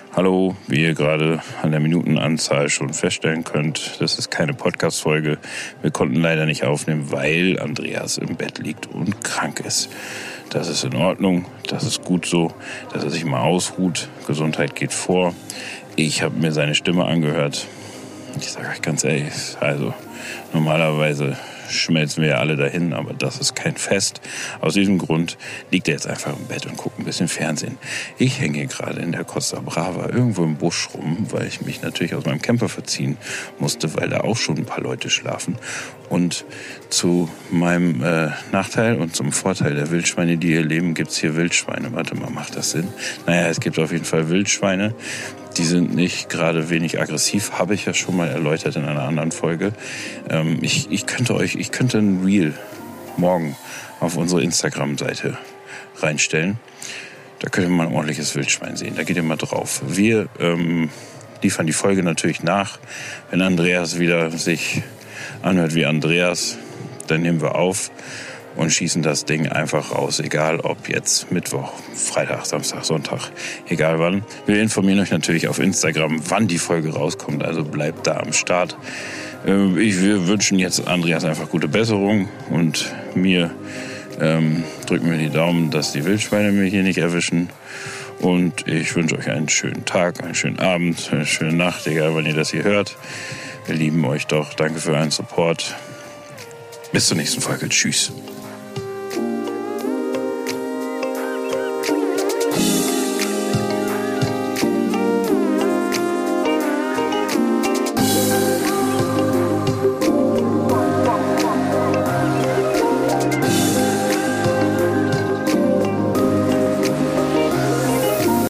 Hallo, wie ihr gerade an der Minutenanzahl schon feststellen könnt, das ist keine Podcast-Folge. Wir konnten leider nicht aufnehmen, weil Andreas im Bett liegt und krank ist. Das ist in Ordnung, das ist gut so, dass er sich mal ausruht. Gesundheit geht vor. Ich habe mir seine Stimme angehört. Ich sage euch ganz ehrlich, also normalerweise schmelzen wir ja alle dahin, aber das ist kein Fest. Aus diesem Grund liegt er jetzt einfach im Bett und guckt ein bisschen Fernsehen. Ich hänge hier gerade in der Costa Brava irgendwo im Busch rum, weil ich mich natürlich aus meinem Camper verziehen musste, weil da auch schon ein paar Leute schlafen. Und zu meinem Nachteil und zum Vorteil der Wildschweine, die hier leben, gibt's hier Wildschweine. Warte mal, macht das Sinn? Naja, es gibt auf jeden Fall Wildschweine. Die sind nicht gerade wenig aggressiv, habe ich ja schon mal erläutert in einer anderen Folge. Ich könnte ein Reel morgen auf unsere Instagram-Seite reinstellen. Da könnt ihr mal ein ordentliches Wildschwein sehen. Da geht ihr mal drauf. Wir liefern die Folge natürlich nach. Wenn Andreas wieder sich anhört wie Andreas, dann nehmen wir auf und schießen das Ding einfach raus, egal ob jetzt Mittwoch, Freitag, Samstag, Sonntag, egal wann. Wir informieren euch natürlich auf Instagram, wann die Folge rauskommt, also bleibt da am Start. Wir wünschen jetzt Andreas einfach gute Besserung und mir drücken wir die Daumen, dass die Wildschweine mir hier nicht erwischen. Und ich wünsche euch einen schönen Tag, einen schönen Abend, eine schöne Nacht, egal wann ihr das hier hört. Wir lieben euch doch. Danke für euren Support. Bis zur nächsten Folge. Tschüss.